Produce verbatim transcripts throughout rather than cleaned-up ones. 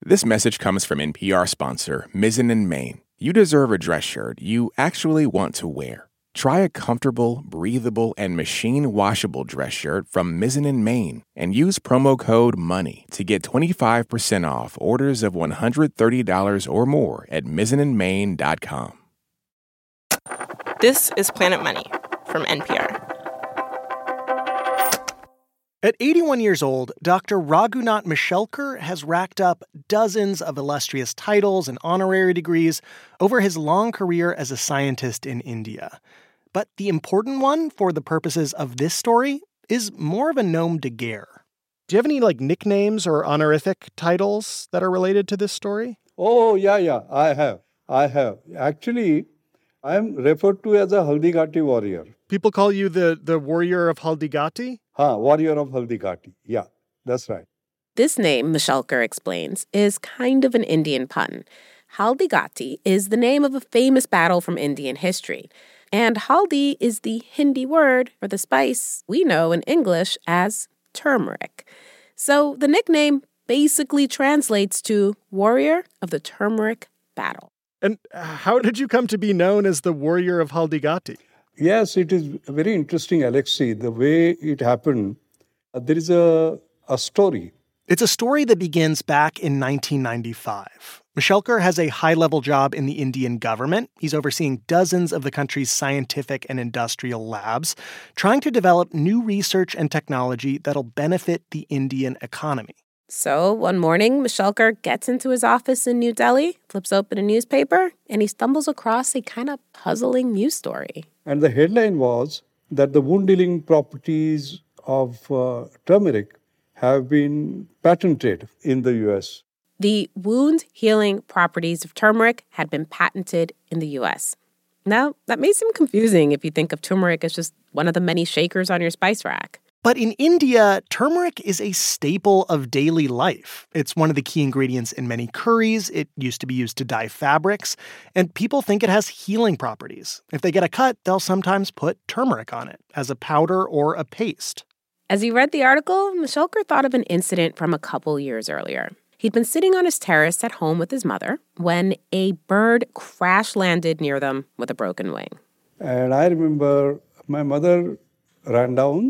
This message comes from N P R sponsor Mizzen and Main. You deserve a dress shirt you actually want to wear. Try a comfortable, breathable, and machine-washable dress shirt from Mizzen and Main and use promo code MONEY to get twenty-five percent off orders of one hundred thirty dollars or more at mizzen and main dot com. This is Planet Money from N P R. At eighty-one years old, Doctor Raghunath Mishelkar has racked up dozens of illustrious titles and honorary degrees over his long career as a scientist in India. But the important one, for the purposes of this story, is more of a nom de guerre. Do you have any, like, nicknames or honorific titles that are related to this story? Oh, yeah, yeah, I have. I have. Actually, I am referred to as a Haldigati warrior. People call you the, the warrior of Haldigati? Huh, warrior of Haldigati. Yeah, that's right. This name, Mishelkar explains, is kind of an Indian pun. Haldigati is the name of a famous battle from Indian history. And haldi is the Hindi word for the spice we know in English as turmeric. So the nickname basically translates to warrior of the turmeric battle. And how did you come to be known as the warrior of Haldigati? Yes, it is very interesting, Alexei, the way it happened. Uh, there is a, a story. It's a story that begins back in nineteen ninety-five. Mishelkar has a high-level job in the Indian government. He's overseeing dozens of the country's scientific and industrial labs, trying to develop new research and technology that'll benefit the Indian economy. So one morning, Mishelkar gets into his office in New Delhi, flips open a newspaper, and he stumbles across a kind of puzzling news story. And the headline was that the wound-healing properties of uh, turmeric have been patented in the U S. The wound-healing properties of turmeric had been patented in the U S. Now, that may seem confusing if you think of turmeric as just one of the many shakers on your spice rack. But in India, turmeric is a staple of daily life. It's one of the key ingredients in many curries. It used to be used to dye fabrics, and people think it has healing properties. If they get a cut, they'll sometimes put turmeric on it as a powder or a paste. As he read the article, Mishelkar thought of an incident from a couple years earlier. He'd been sitting on his terrace at home with his mother when a bird crash-landed near them with a broken wing. And I remember my mother ran down,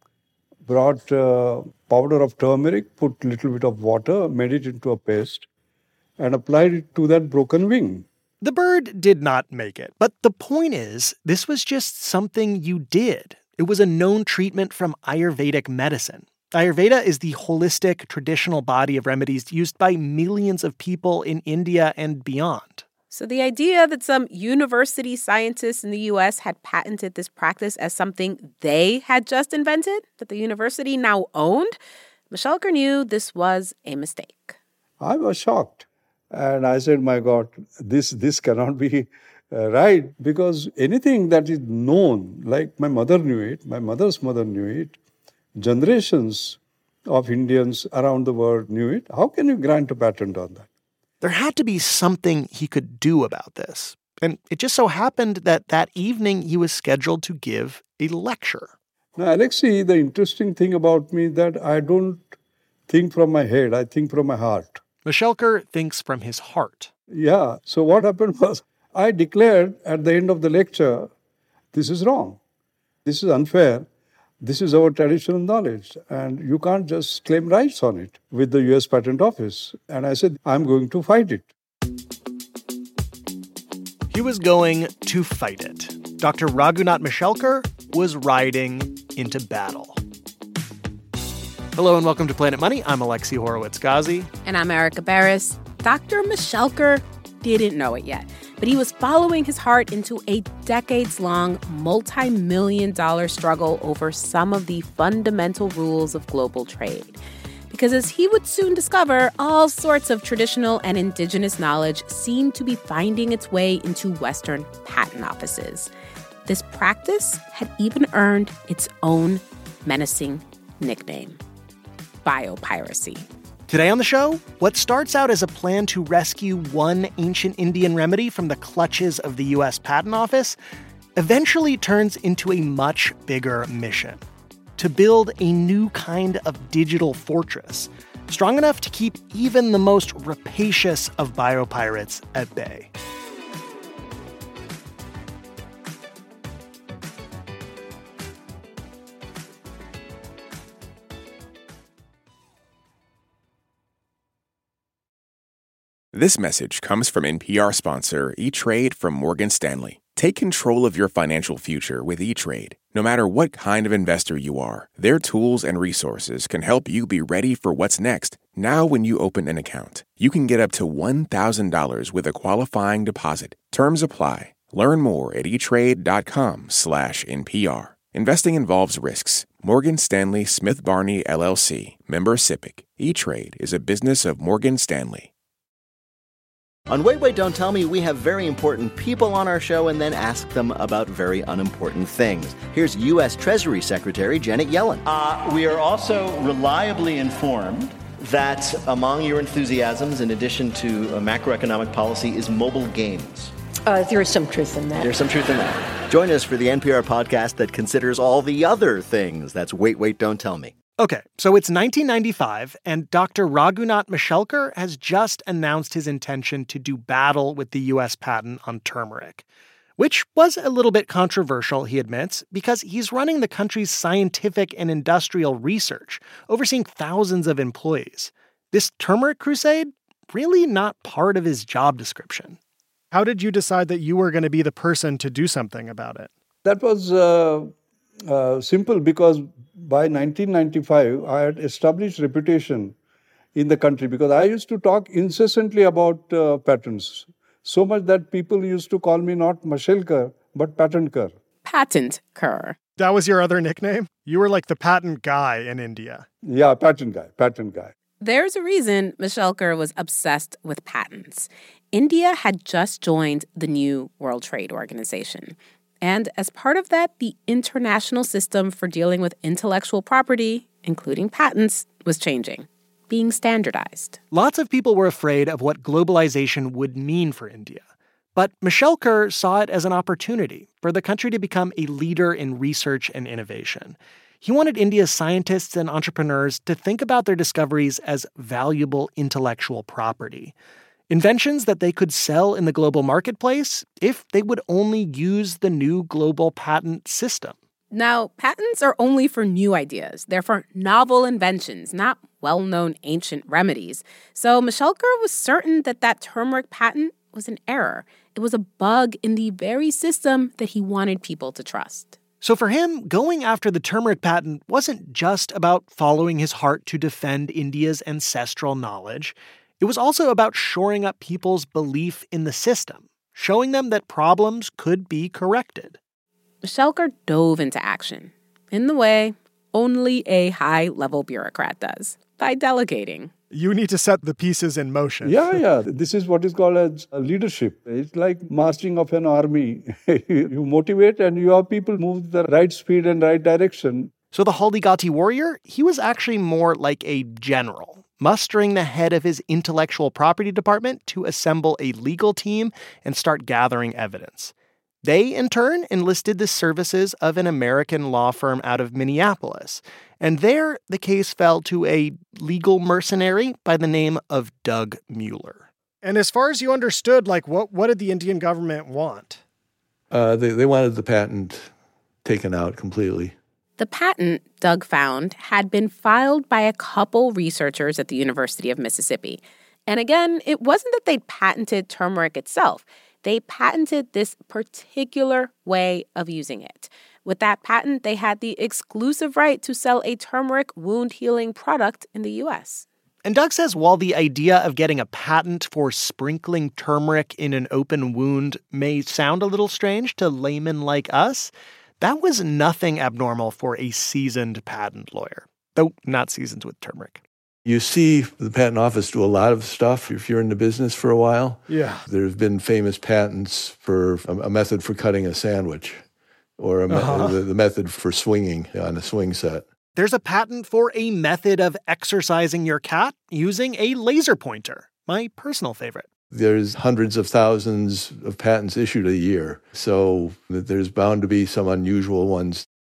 brought uh, powder of turmeric, put a little bit of water, made it into a paste, and applied it to that broken wing. The bird did not make it. But the point is, this was just something you did. It was a known treatment from Ayurvedic medicine. Ayurveda is the holistic, traditional body of remedies used by millions of people in India and beyond. So the idea that some university scientists in the U S had patented this practice as something they had just invented, that the university now owned, Mishelkar knew this was a mistake. I was shocked. And I said, my God, this, this cannot be uh, right, because anything that is known, like my mother knew it, my mother's mother knew it, generations of Indians around the world knew it, how can you grant a patent on that? There had to be something he could do about this. And it just so happened that that evening he was scheduled to give a lecture. Now, Alexei, the interesting thing about me is that I don't think from my head, I think from my heart. Mishelkar thinks from his heart. Yeah. So what happened was, I declared at the end of the lecture, this is wrong. This is unfair. This is our traditional knowledge, and you can't just claim rights on it with the U S Patent Office. And I said, I'm going to fight it. He was going to fight it. Doctor Raghunath Mishelkar was riding into battle. Hello and welcome to Planet Money. I'm Alexei Horowitz-Ghazi. And I'm Erica Barris. Doctor Mishelkar didn't know it yet, but he was following his heart into a decades-long, multi-million dollar struggle over some of the fundamental rules of global trade. Because as he would soon discover, all sorts of traditional and indigenous knowledge seemed to be finding its way into Western patent offices. This practice had even earned its own menacing nickname: biopiracy. Today on the show, what starts out as a plan to rescue one ancient Indian remedy from the clutches of the U S Patent Office eventually turns into a much bigger mission: to build a new kind of digital fortress, strong enough to keep even the most rapacious of biopirates at bay. This message comes from N P R sponsor E-Trade from Morgan Stanley. Take control of your financial future with E-Trade. No matter what kind of investor you are, their tools and resources can help you be ready for what's next. Now when you open an account, you can get up to one thousand dollars with a qualifying deposit. Terms apply. Learn more at etrade.com slash NPR. Investing involves risks. Morgan Stanley Smith Barney, L L C. Member SIPC. E-Trade is a business of Morgan Stanley. On Wait, Wait, Don't Tell Me, we have very important people on our show and then ask them about very unimportant things. Here's U S. Treasury Secretary Janet Yellen. Uh, we are also reliably informed that among your enthusiasms, in addition to uh, macroeconomic policy, is mobile games. Uh, there is some truth in that. There's some truth in that. Join us for the N P R podcast that considers all the other things. That's Wait, Wait, Don't Tell Me. Okay, so it's nineteen ninety-five, and Doctor Raghunath Mishelkar has just announced his intention to do battle with the U S patent on turmeric, which was a little bit controversial, he admits, because he's running the country's scientific and industrial research, overseeing thousands of employees. This turmeric crusade, really not part of his job description. How did you decide that you were going to be the person to do something about it? That was uh, uh, simple because by nineteen ninety-five, I had established reputation in the country because I used to talk incessantly about uh, patents. So much that people used to call me not Mishelkar, but Patentkar. Patentkar. That was your other nickname? You were like the patent guy in India. Yeah, patent guy, patent guy. There's a reason Mishelkar was obsessed with patents. India had just joined the new World Trade Organization. And as part of that, the international system for dealing with intellectual property, including patents, was changing, being standardized. Lots of people were afraid of what globalization would mean for India. But Mishelkar saw it as an opportunity for the country to become a leader in research and innovation. He wanted India's scientists and entrepreneurs to think about their discoveries as valuable intellectual property. Inventions that they could sell in the global marketplace if they would only use the new global patent system. Now, patents are only for new ideas. They're for novel inventions, not well-known ancient remedies. So Mishelkar was certain that that turmeric patent was an error. It was a bug in the very system that he wanted people to trust. So for him, going after the turmeric patent wasn't just about following his heart to defend India's ancestral knowledge. It was also about shoring up people's belief in the system, showing them that problems could be corrected. Mishelkar dove into action in the way only a high-level bureaucrat does, by delegating. You need to set the pieces in motion. Yeah, yeah. This is what is called as leadership. It's like marching of an army. You motivate and you have people move the right speed and right direction. So the Haldigati warrior, he was actually more like a general, mustering the head of his intellectual property department to assemble a legal team and start gathering evidence. They, in turn, enlisted the services of an American law firm out of Minneapolis. And there, the case fell to a legal mercenary by the name of Doug Mueller. And as far as you understood, like, what, what did the Indian government want? Uh, they, they wanted the patent taken out completely. The patent, Doug found, had been filed by a couple researchers at the University of Mississippi. And again, it wasn't that they'd patented turmeric itself. They patented this particular way of using it. With that patent, they had the exclusive right to sell a turmeric wound-healing product in the U S. And Doug says while the idea of getting a patent for sprinkling turmeric in an open wound may sound a little strange to laymen like us, that was nothing abnormal for a seasoned patent lawyer, though not seasoned with turmeric. You see the patent office do a lot of stuff if you're in the business for a while. Yeah. There's been famous patents for a, a method for cutting a sandwich or a me- uh-huh. the, the method for swinging on a swing set. There's a patent for a method of exercising your cat using a laser pointer, my personal favorite. There's hundreds of thousands of patents issued a year, so there's bound to be some unusual ones.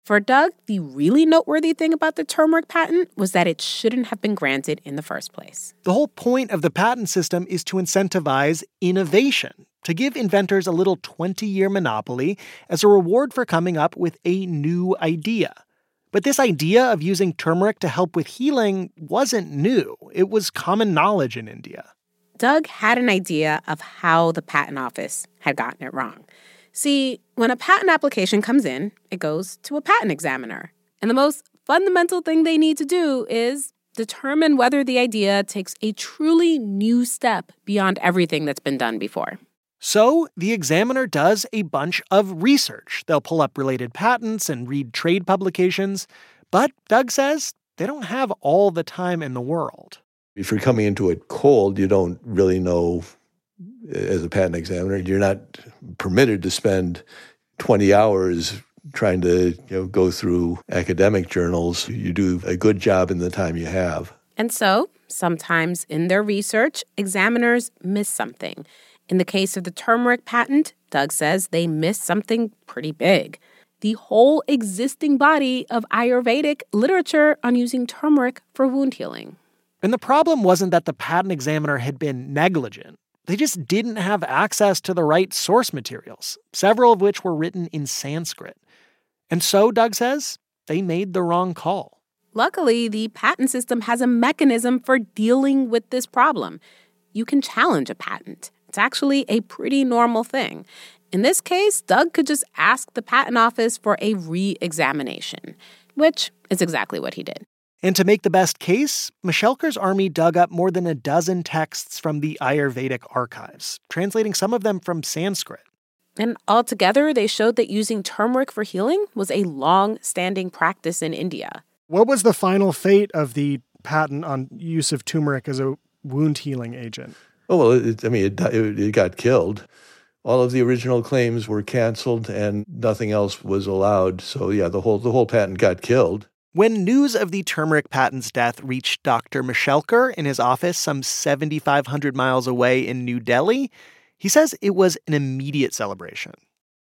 For Doug, the really noteworthy thing about the turmeric patent was that it shouldn't have been granted in the first place. The whole point of the patent system is to incentivize innovation, to give inventors a little twenty-year monopoly as a reward for coming up with a new idea. But this idea of using turmeric to help with healing wasn't new. It was common knowledge in India. Doug had an idea of how the patent office had gotten it wrong. See, when a patent application comes in, it goes to a patent examiner. And the most fundamental thing they need to do is determine whether the idea takes a truly new step beyond everything that's been done before. So the examiner does a bunch of research. They'll pull up related patents and read trade publications. But Doug says they don't have all the time in the world. If you're coming into it cold, you don't really know, as a patent examiner, you're not permitted to spend twenty hours trying to, you know, go through academic journals. You do a good job in the time you have. And so, sometimes in their research, examiners miss something. In the case of the turmeric patent, Doug says they missed something pretty big. The whole existing body of Ayurvedic literature on using turmeric for wound healing. And the problem wasn't that the patent examiner had been negligent. They just didn't have access to the right source materials, several of which were written in Sanskrit. And so, Doug says, they made the wrong call. Luckily, the patent system has a mechanism for dealing with this problem. You can challenge a patent. It's actually a pretty normal thing. In this case, Doug could just ask the patent office for a re-examination, which is exactly what he did. And to make the best case, Mishelker's army dug up more than a dozen texts from the Ayurvedic archives, translating some of them from Sanskrit. And altogether, they showed that using turmeric for healing was a long-standing practice in India. What was the final fate of the patent on use of turmeric as a wound healing agent? Oh, well, it, I mean, it, it, it got killed. All of the original claims were canceled and nothing else was allowed. So, yeah, the whole the whole patent got killed. When news of the turmeric patent's death reached Doctor Mishelker in his office some seventy-five hundred miles away in New Delhi, he says it was an immediate celebration.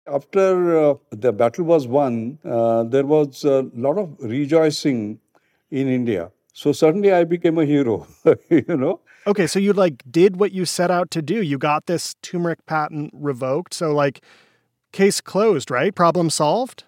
After uh, the battle was won, uh, there was a lot of rejoicing in India. So suddenly I became a hero, you know. Okay, so you like did what you set out to do. You got this turmeric patent revoked. So like case closed, right? Problem solved?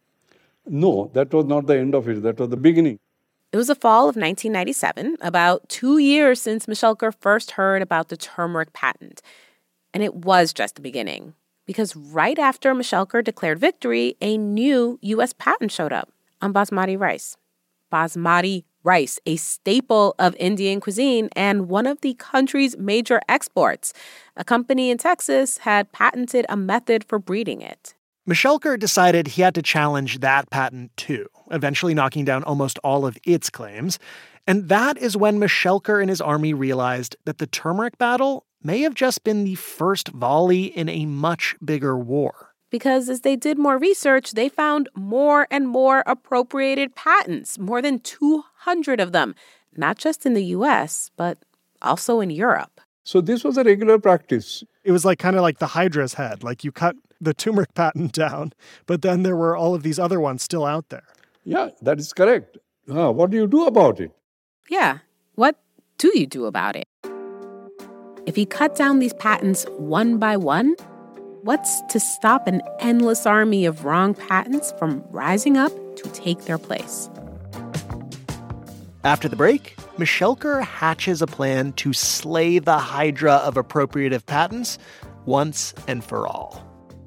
No, that was not the end of it. That was the beginning. It was the fall of nineteen ninety-seven, about two years since Mishelker first heard about the turmeric patent. And it was just the beginning. Because right after Mishelker declared victory, a new U S patent showed up on basmati rice. Basmati rice, a staple of Indian cuisine and one of the country's major exports. A company in Texas had patented a method for breeding it. Mishelker decided he had to challenge that patent too, eventually knocking down almost all of its claims. And that is when Mishelker and his army realized that the turmeric battle may have just been the first volley in a much bigger war. Because as they did more research, they found more and more appropriated patents, more than two hundred of them, not just in the U S, but also in Europe. So this was a regular practice. It was like kind of like the Hydra's head, like you cut the turmeric patent down, but then there were all of these other ones still out there. Yeah, that is correct. Uh, what do you do about it? Yeah, what do you do about it? If you cut down these patents one by one, what's to stop an endless army of wrong patents from rising up to take their place? After the break, Mishelker hatches a plan to slay the hydra of appropriative patents once and for all.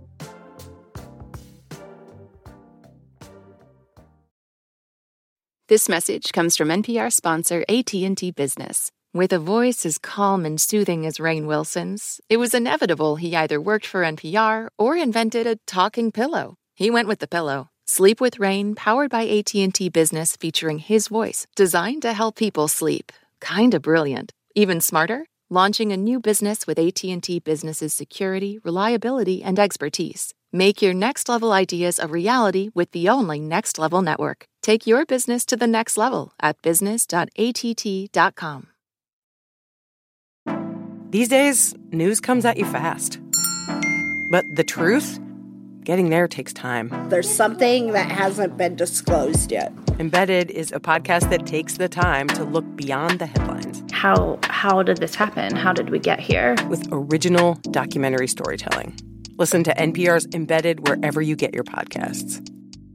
This message comes from N P R sponsor A T and T Business. With a voice as calm and soothing as Rainn Wilson's, it was inevitable he either worked for N P R or invented a talking pillow. He went with the pillow. Sleep with Rainn, powered by A T and T Business, featuring his voice, designed to help people sleep. Kinda brilliant. Even smarter? Launching a new business with A T and T Business's security, reliability, and expertise. Make your next-level ideas a reality with the only Next Level network. Take your business to the next level at business dot A T T dot com. These days, news comes at you fast. But the truth? getting there takes time. There's something that hasn't been disclosed yet. Embedded is a podcast that takes the time to look beyond the headlines. How how did this happen? How did we get here? With original documentary storytelling. Listen to N P R's Embedded wherever you get your podcasts.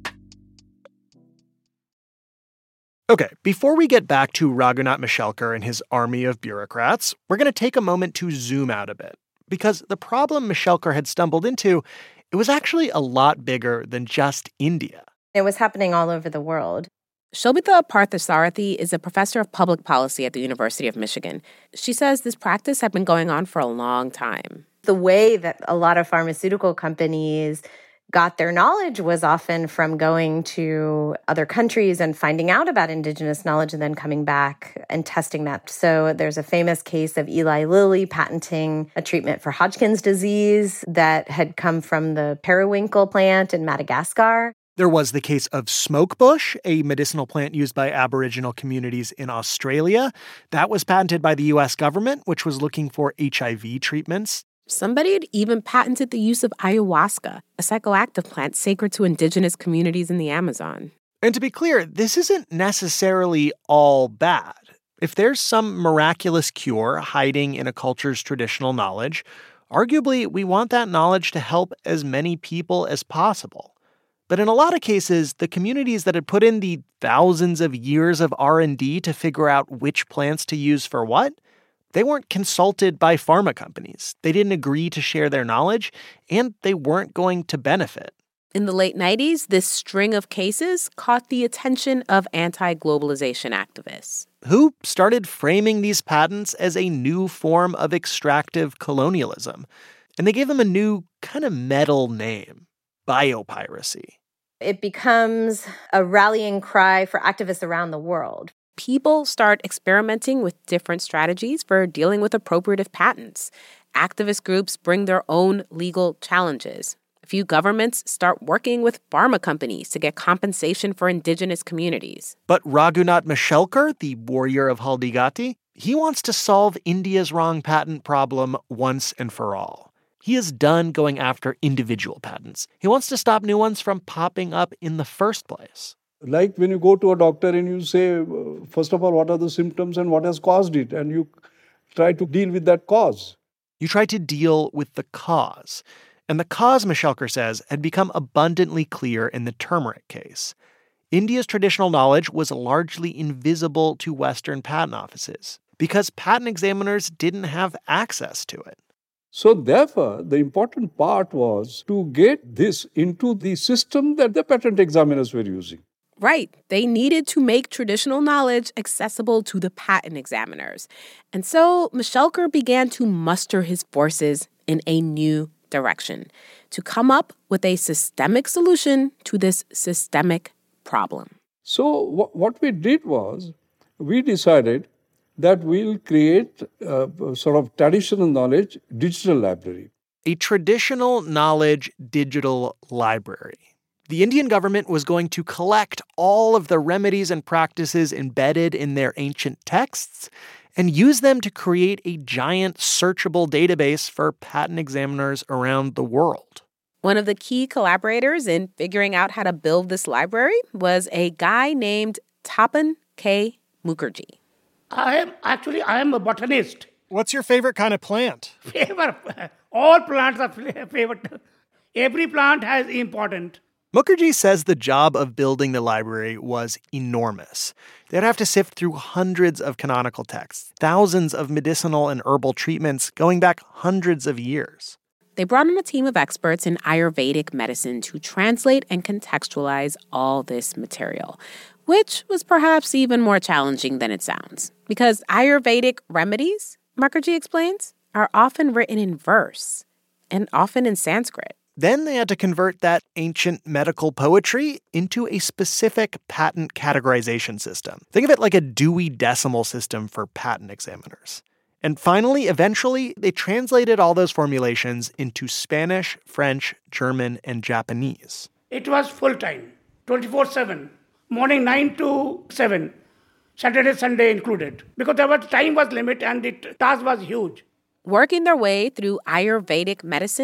Okay, before we get back to Raghunath Mishelkar and his army of bureaucrats, we're going to take a moment to zoom out a bit. Because the problem Mishelkar had stumbled into, it was actually a lot bigger than just India. It was happening all over the world. Shobita Parthasarathy is a professor of public policy at the University of Michigan. She says this practice had been going on for a long time. The way that a lot of pharmaceutical companies got their knowledge was often from going to other countries and finding out about indigenous knowledge and then coming back and testing that. So there's a famous case of Eli Lilly patenting a treatment for Hodgkin's disease that had come from the periwinkle plant in Madagascar. There was the case of smokebush, a medicinal plant used by Aboriginal communities in Australia. That was patented by the U S government, which was looking for H I V treatments. Somebody had even patented the use of ayahuasca, a psychoactive plant sacred to indigenous communities in the Amazon. And to be clear, this isn't necessarily all bad. If there's some miraculous cure hiding in a culture's traditional knowledge, arguably we want that knowledge to help as many people as possible. But in a lot of cases, the communities that had put in the thousands of years of R and D to figure out which plants to use for what, they weren't consulted by pharma companies. They didn't agree to share their knowledge, and they weren't going to benefit. In the late nineties, this string of cases caught the attention of anti-globalization activists, who started framing these patents as a new form of extractive colonialism. And they gave them a new kind of metal name, biopiracy. It becomes a rallying cry for activists around the world. People start experimenting with different strategies for dealing with appropriative patents. Activist groups bring their own legal challenges. A few governments start working with pharma companies to get compensation for indigenous communities. But Raghunath Mishelkar, the warrior of Haldigati, he wants to solve India's wrong patent problem once and for all. He is done going after individual patents. He wants to stop new ones from popping up in the first place. Like when you go to a doctor and you say, first of all, what are the symptoms and what has caused it? And you try to deal with that cause. You try to deal with the cause. And the cause, Mishelkar says, had become abundantly clear in the turmeric case. India's traditional knowledge was largely invisible to Western patent offices because patent examiners didn't have access to it. So therefore, the important part was to get this into the system that the patent examiners were using. Right. They needed to make traditional knowledge accessible to the patent examiners. And so Mishelkar began to muster his forces in a new direction to come up with a systemic solution to this systemic problem. So w- what we did was we decided that we'll create a sort of traditional knowledge digital library. A traditional knowledge digital library. The Indian government was going to collect all of the remedies and practices embedded in their ancient texts and use them to create a giant searchable database for patent examiners around the world. One of the key collaborators in figuring out how to build this library was a guy named Tapan K. Mukherjee. I am actually, I am a botanist. What's your favorite kind of plant? Favorite. All plants are favorite. Every plant has important. Mukherjee says the job of building the library was enormous. They'd have to sift through hundreds of canonical texts, thousands of medicinal and herbal treatments going back hundreds of years. They brought in a team of experts in Ayurvedic medicine to translate and contextualize all this material, which was perhaps even more challenging than it sounds. Because Ayurvedic remedies, Mukherjee explains, are often written in verse and often in Sanskrit. Then they had to convert that ancient medical poetry into a specific patent categorization system. Think of it like a Dewey Decimal System for patent examiners. And finally, eventually, they translated all those formulations into Spanish, French, German, and Japanese. It was full-time, twenty-four seven, morning nine to seven, Saturday, Sunday included, because there was time was limit and the task was huge. Working their way through Ayurvedic medicine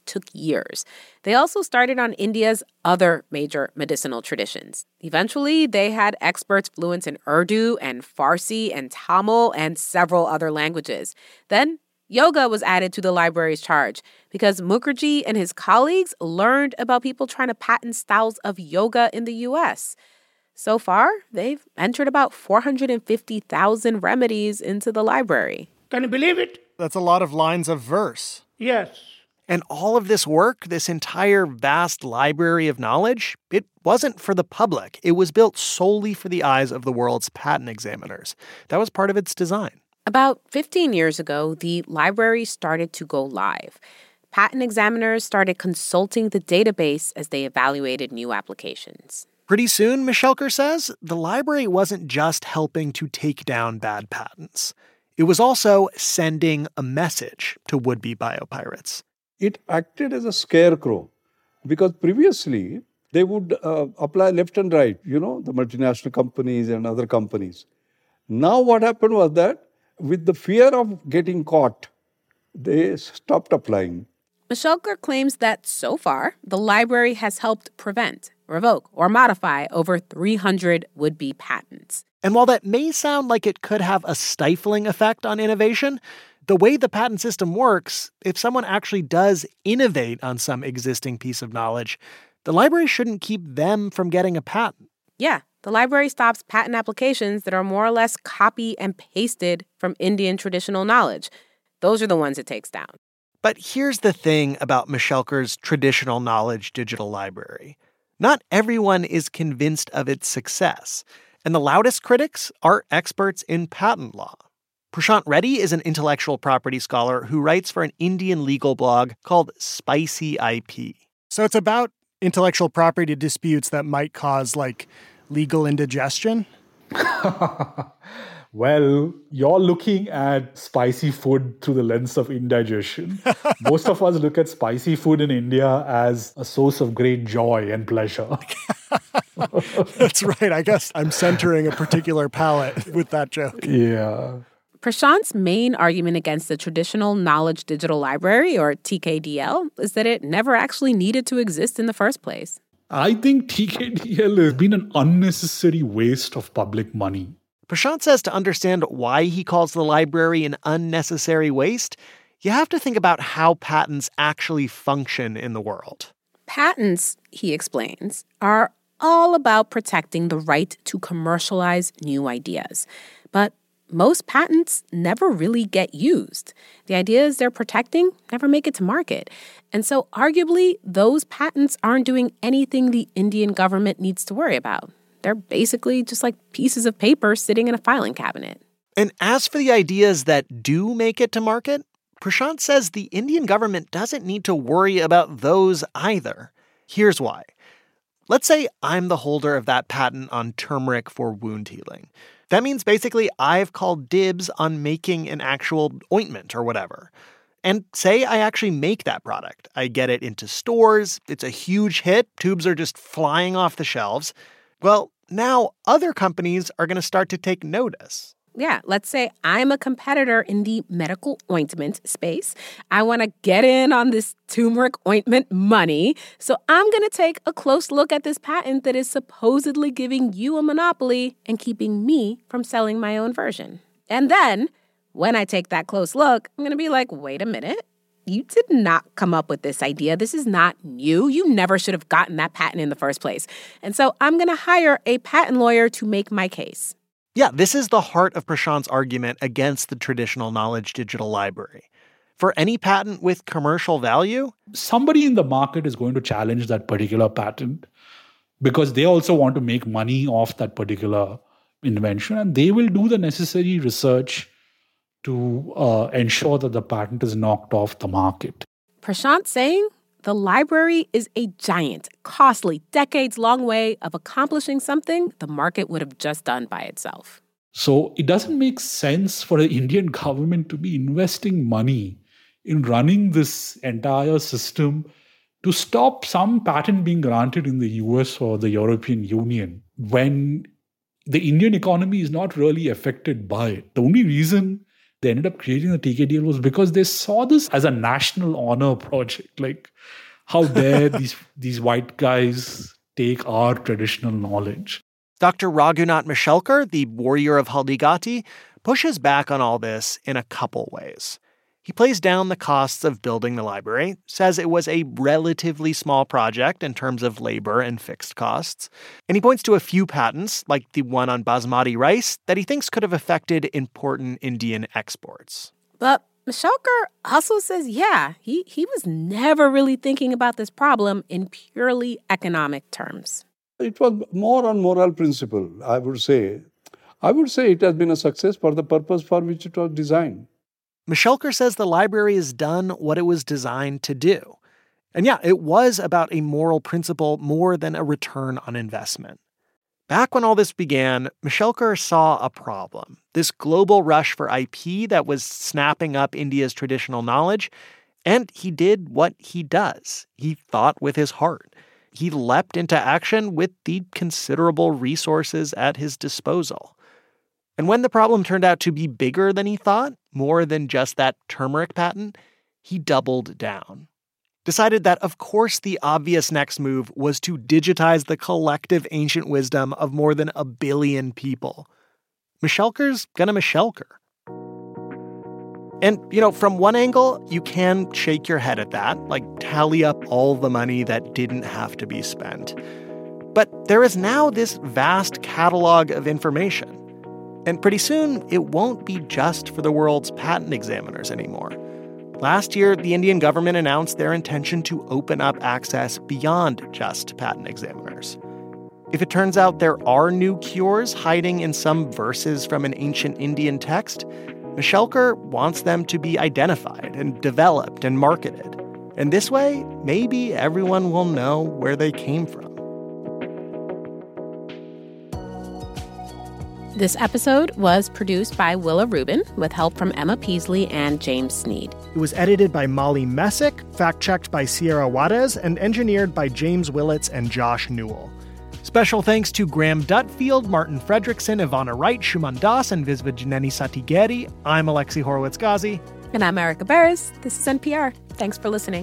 took years. They also started on India's other major medicinal traditions. Eventually, they had experts fluent in Urdu and Farsi and Tamil and several other languages. Then, yoga was added to the library's charge because Mukherjee and his colleagues learned about people trying to patent styles of yoga in the U S. So far, they've entered about four hundred fifty thousand remedies into the library. Can you believe it? That's a lot of lines of verse. Yes. And all of this work, this entire vast library of knowledge, it wasn't for the public. It was built solely for the eyes of the world's patent examiners. That was part of its design. About fifteen years ago, the library started to go live. Patent examiners started consulting the database as they evaluated new applications. Pretty soon, Michelker says, the library wasn't just helping to take down bad patents. It was also sending a message to would-be biopirates. It acted as a scarecrow because previously they would uh, apply left and right, you know, the multinational companies and other companies. Now what happened was that with the fear of getting caught, they stopped applying. Michelker claims that so far, the library has helped prevent, revoke, or modify over three hundred would-be patents. And while that may sound like it could have a stifling effect on innovation, the way the patent system works, if someone actually does innovate on some existing piece of knowledge, the library shouldn't keep them from getting a patent. Yeah, the library stops patent applications that are more or less copy and pasted from Indian traditional knowledge. Those are the ones it takes down. But here's the thing about Michelker's traditional knowledge digital library. Not everyone is convinced of its success, and the loudest critics are experts in patent law. Prashant Reddy is an intellectual property scholar who writes for an Indian legal blog called Spicy I P. So it's about intellectual property disputes that might cause, like, legal indigestion? Well, you're looking at spicy food through the lens of indigestion. Most of us look at spicy food in India as a source of great joy and pleasure. That's right. I guess I'm centering a particular palate with that joke. Yeah. Prashant's main argument against the traditional knowledge digital library, or T K D L, is that it never actually needed to exist in the first place. I think T K D L has been an unnecessary waste of public money. Prashant says to understand why he calls the library an unnecessary waste, you have to think about how patents actually function in the world. Patents, he explains, are all about protecting the right to commercialize new ideas. But most patents never really get used. The ideas they're protecting never make it to market. And so arguably, those patents aren't doing anything the Indian government needs to worry about. They're basically just like pieces of paper sitting in a filing cabinet. And as for the ideas that do make it to market, Prashant says the Indian government doesn't need to worry about those either. Here's why. Let's say I'm the holder of that patent on turmeric for wound healing. That means basically I've called dibs on making an actual ointment or whatever. And say I actually make that product. I get it into stores, it's a huge hit, tubes are just flying off the shelves. Well, now other companies are going to start to take notice. Yeah, let's say I'm a competitor in the medical ointment space. I want to get in on this turmeric ointment money. So I'm going to take a close look at this patent that is supposedly giving you a monopoly and keeping me from selling my own version. And then, when I take that close look, I'm going to be like, wait a minute. You did not come up with this idea. This is not new. You never should have gotten that patent in the first place. And so I'm going to hire a patent lawyer to make my case. Yeah, this is the heart of Prashant's argument against the traditional knowledge digital library. For any patent with commercial value, somebody in the market is going to challenge that particular patent because they also want to make money off that particular invention, and they will do the necessary research to uh, ensure that the patent is knocked off the market. Prashant's saying the library is a giant, costly, decades-long way of accomplishing something the market would have just done by itself. So it doesn't make sense for the Indian government to be investing money in running this entire system to stop some patent being granted in the U S or the European Union when the Indian economy is not really affected by it. The only reason they ended up creating the T K D L was because they saw this as a national honor project. Like, how dare these, these white guys take our traditional knowledge? Doctor Raghunath Mishelkar, the warrior of Haldigati, pushes back on all this in a couple ways. He plays down the costs of building the library, says it was a relatively small project in terms of labor and fixed costs, and he points to a few patents, like the one on basmati rice, that he thinks could have affected important Indian exports. But Mishelkar also says, yeah, he, he was never really thinking about this problem in purely economic terms. It was more on moral principle, I would say. I would say it has been a success for the purpose for which it was designed. Mishelkar says the library has done what it was designed to do. And yeah, it was about a moral principle more than a return on investment. Back when all this began, Mishelkar saw a problem, this global rush for I P that was snapping up India's traditional knowledge, and he did what he does. He thought with his heart. He leapt into action with the considerable resources at his disposal. And when the problem turned out to be bigger than he thought, more than just that turmeric patent, he doubled down. Decided that, of course, the obvious next move was to digitize the collective ancient wisdom of more than a billion people. Mishelkar's gonna Mishelkar. And, you know, from one angle, you can shake your head at that, like tally up all the money that didn't have to be spent. But there is now this vast catalog of information. And pretty soon, it won't be just for the world's patent examiners anymore. Last year, the Indian government announced their intention to open up access beyond just patent examiners. If it turns out there are new cures hiding in some verses from an ancient Indian text, Mishelkar wants them to be identified and developed and marketed. And this way, maybe everyone will know where they came from. This episode was produced by Willa Rubin with help from Emma Peasley and James Sneed. It was edited by Molly Messick, fact-checked by Sierra Juarez, and engineered by James Willits and Josh Newell. Special thanks to Graham Dutfield, Martin Fredrickson, Ivana Wright, Shuman Das, and Visvajaneni Satigeri. I'm Alexi Horowitz-Ghazi. And I'm Erica Beres. This is N P R. Thanks for listening.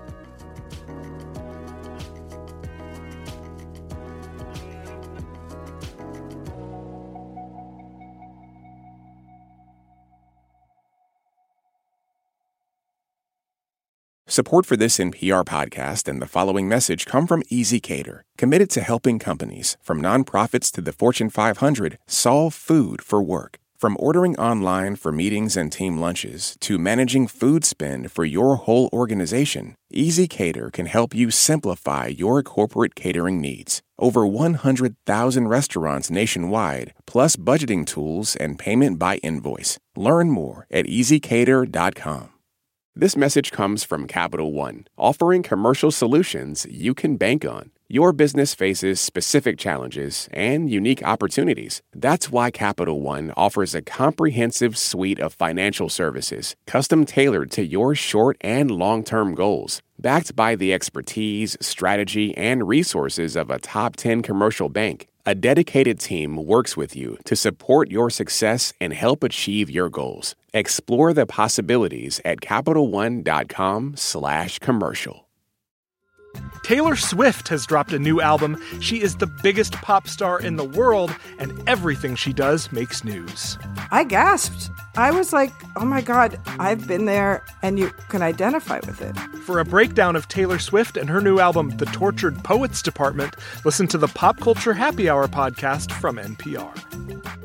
Support for this N P R podcast and the following message come from ezCater, committed to helping companies, from nonprofits to the Fortune five hundred, solve food for work. From ordering online for meetings and team lunches to managing food spend for your whole organization, ezCater can help you simplify your corporate catering needs. Over one hundred thousand restaurants nationwide, plus budgeting tools and payment by invoice. Learn more at easy cater dot com. This message comes from Capital One, offering commercial solutions you can bank on. Your business faces specific challenges and unique opportunities. That's why Capital One offers a comprehensive suite of financial services, custom tailored to your short and long-term goals. Backed by the expertise, strategy, and resources of a top ten commercial bank, a dedicated team works with you to support your success and help achieve your goals. Explore the possibilities at CapitalOne.com slash commercial. Taylor Swift has dropped a new album. She is the biggest pop star in the world, and everything she does makes news. I gasped. I was like, oh my God, I've been there, and you can identify with it. For a breakdown of Taylor Swift and her new album, The Tortured Poets Department, listen to the Pop Culture Happy Hour podcast from N P R.